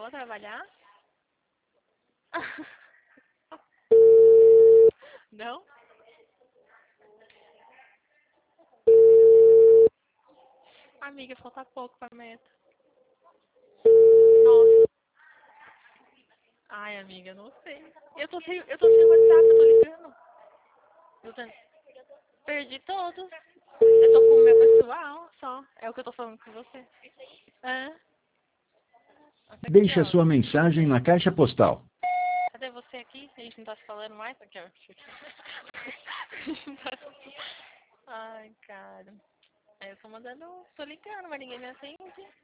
começou a trabalhar? Não? Amiga, falta pouco pra meta. Nossa. Ai, amiga, não sei. Eu tô sem WhatsApp, eu tô ligando. Eu tô- Perdi todos. Eu tô com o meu pessoal só. É o que eu tô falando com você. É. Nossa, aqui, Deixe a ó. sua mensagem na caixa postal. Cadê você aqui? A gente não tá se falando mais? Aqui, ó. Ai, cara. Aí eu tô mandando. Tô ligando, mas ninguém me atende.